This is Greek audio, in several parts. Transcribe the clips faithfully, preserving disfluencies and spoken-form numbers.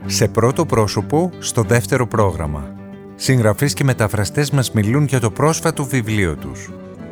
Σε πρώτο πρόσωπο, στο δεύτερο πρόγραμμα. Συγγραφείς και μεταφραστές μας μιλούν για το πρόσφατο βιβλίο τους.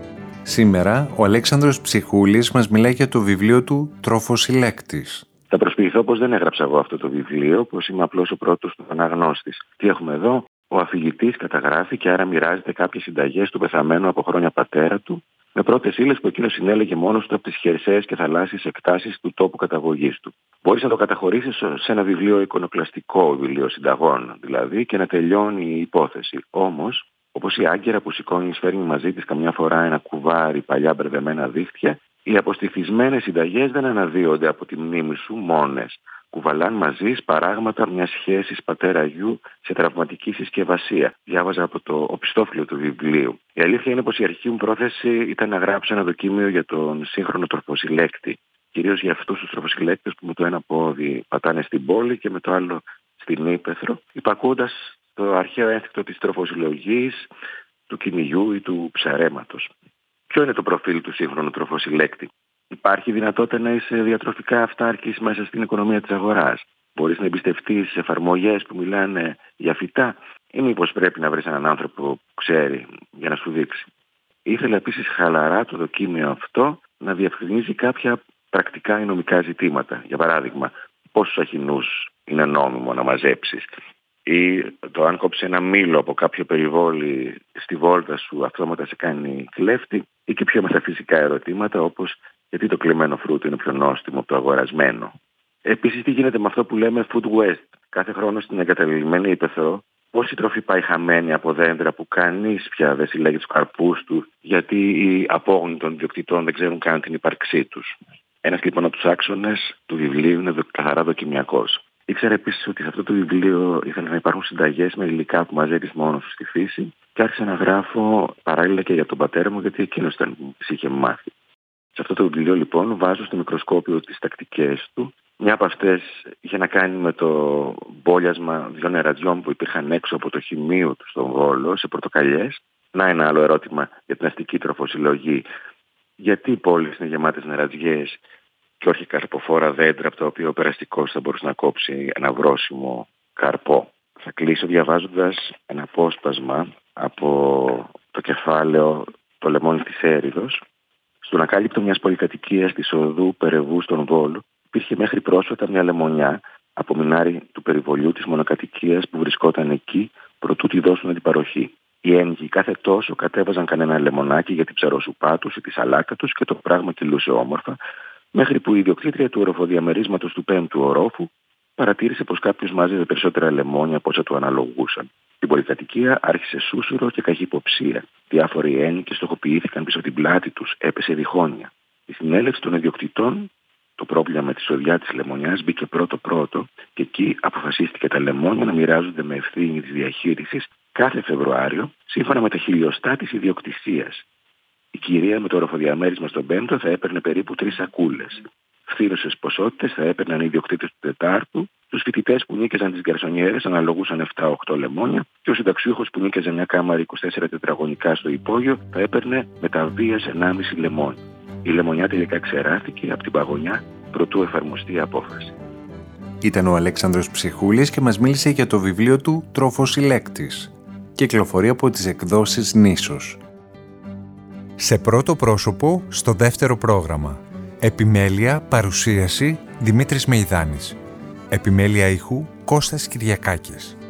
Σήμερα, ο Αλέξανδρος Ψυχούλης μας μιλάει για το βιβλίο του «Τροφοσυλλέκτης». Θα προσποιηθώ πως δεν έγραψα εγώ αυτό το βιβλίο, πως είμαι απλώς ο πρώτος του αναγνώστης. Τι έχουμε εδώ? Ο αφηγητής καταγράφει και άρα μοιράζεται κάποιες συνταγές του πεθαμένου από χρόνια πατέρα του, με πρώτες ύλες που εκείνος συνέλεγε μόνος του από τις χερσαίες και θαλάσσιες εκτάσεις του τόπου καταγωγής του. Μπορείς να το καταχωρήσεις σε ένα βιβλίο εικονοκλαστικό, βιβλίο συνταγών δηλαδή, και να τελειώνει η υπόθεση. Όμως, όπως η άγκυρα που σηκώνει φέρνει μαζί της καμιά φορά ένα κουβάρι παλιά μπερδεμένα δίχτυα, οι αποστηθισμένες συνταγές δεν αναδύονται από τη μνήμη σου μόνες. Κουβαλάν μαζί σπαράγματα μιας σχέσης πατέρα-γιου σε τραυματική συσκευασία. Διάβαζα από το οπιστόφυλλο του βιβλίου. Η αλήθεια είναι πως η αρχική μου πρόθεση ήταν να γράψω ένα δοκίμιο για τον σύγχρονο τροφοσυλλέκτη. Κυρίως για αυτούς τους τροφοσυλλέκτες που με το ένα πόδι πατάνε στην πόλη και με το άλλο στην ύπαιθρο, υπακούοντας το αρχαίο ένστικτο της τροφοσυλλογής, του κυνηγιού ή του ψαρέματος. Ποιο είναι το προφίλ του σύγχρονου τροφοσυλλέκτη? Υπάρχει δυνατότητα να είσαι διατροφικά αυτάρκης μέσα στην οικονομία της αγοράς? Μπορείς να εμπιστευτείς εφαρμογές που μιλάνε για φυτά, ή μήπως πρέπει να βρεις έναν άνθρωπο που ξέρει για να σου δείξει? Ήθελα επίσης χαλαρά το δοκίμιο αυτό να διευκρινίζει κάποια πρακτικά ή νομικά ζητήματα. Για παράδειγμα, πόσους αχινούς είναι νόμιμο να μαζέψεις, ή το αν κόψει ένα μήλο από κάποιο περιβόλι στη βόλτα σου αυτόματα σε κάνει κλέφτη, ή και πιο μεταφυσικά ερωτήματα όπως γιατί το κλεμμένο φρούτο είναι πιο νόστιμο από το αγορασμένο. Επίσης, τι γίνεται με αυτό που λέμε food waste? Κάθε χρόνο στην εγκαταλειμμένη ύπαιθρο, πόση τροφή πάει χαμένη από δέντρα που κανείς πια δεν συλλέγει τους καρπούς του, γιατί οι απόγονοι των ιδιοκτητών δεν ξέρουν καν την ύπαρξή τους. Ένας λοιπόν από τους άξονες του βιβλίου είναι καθαρά δοκιμιακός. Ήξερα επίσης ότι σε αυτό το βιβλίο ήθελα να υπάρχουν συνταγές με υλικά που μαζεύεις μόνος σου στη φύση, και άρχισα να γράφω παράλληλα και για τον πατέρα μου, γιατί εκείνος ήταν που τις είχε μάθει. Σε αυτό το βιβλίο λοιπόν βάζω στο μικροσκόπιο τις τακτικές του. Μια από αυτές είχε να κάνει με το μπόλιασμα δύο νερατζιών που υπήρχαν έξω από το χημείο του στον Βόλο, σε πορτοκαλιές. Να, ένα άλλο ερώτημα για την αστική τροφοσυλλογή. Γιατί οι πόλεις είναι γεμάτες νερατζιές και όχι καρποφόρα δέντρα από τα οποία ο περαστικός θα μπορούσε να κόψει ένα βρόσιμο καρπό? Θα κλείσω διαβάζοντας ένα απόσπασμα από το κεφάλαιο «Το λεμόνι της έριδος». Στον ακάλυπτο μιας πολυκατοικίας της οδού Περεβού στον Βόλο υπήρχε μέχρι πρόσφατα μια λεμονιά από μινάρι του περιβολιού της μονοκατοικίας που βρισκόταν εκεί προτού τη δώσουν αντιπαροχή. Οι ένοικοι κάθε τόσο κατέβαζαν κανένα λεμονάκι για την ψαροσουπά τους ή τη σαλάκα τους και το πράγμα κυλούσε όμορφα, μέχρι που η ιδιοκτήτρια του οροφοδιαμερίσματος του πέμπτου ορόφου παρατήρησε πως κάποιος μάζευε περισσότερα λεμόνια από όσα του αναλογούσαν. Στην πολυκατοικία άρχισε σούσουρο και καχυποψία. Διάφοροι ένοικοι στοχοποιήθηκαν πίσω από την πλάτη τους, έπεσε διχόνοια. Η συνέλευση των ιδιοκτητών, το πρόβλημα με τη σοδιά της λεμονιάς μπήκε πρώτο-πρώτο, και εκεί αποφασίστηκε τα λεμόνια να μοιράζονται με ευθύνη της διαχείρισης κάθε Φεβρουάριο, σύμφωνα με τα χιλιοστά της ιδιοκτησίας. Η κυρία με το οροφοδιαμέρισμα στον πέμπτο θα έπαιρνε περίπου τρεις σακούλες. Φθήνουσες ποσότητες θα έπαιρναν οι ιδιοκτήτες του Τετάρτου, τους φοιτητές που νίκαιζαν τις γκαρσονιέρες αναλογούσαν επτά οκτώ λεμόνια, και ο συνταξιούχος που νίκαιζε μια κάμαρη είκοσι τέσσερα τετραγωνικά στο υπόγειο θα έπαιρνε μεταβίας ενάμιση λεμόνια. Η λεμονιά τελικά ξεράθηκε από την παγωνιά προτού εφαρμοστεί η απόφαση. Ήταν ο Αλέξανδρος Ψυχούλης και μας μίλησε για το βιβλίο του «Τροφοσυλλέκτης». Κυκλοφορεί από τις εκδόσεις Νήσος. Σε πρώτο πρόσωπο, στο δεύτερο πρόγραμμα. Επιμέλεια, παρουσίαση, Δημήτρης Μεϊδάνης. Επιμέλεια ήχου, Κώστας Κυριακάκης.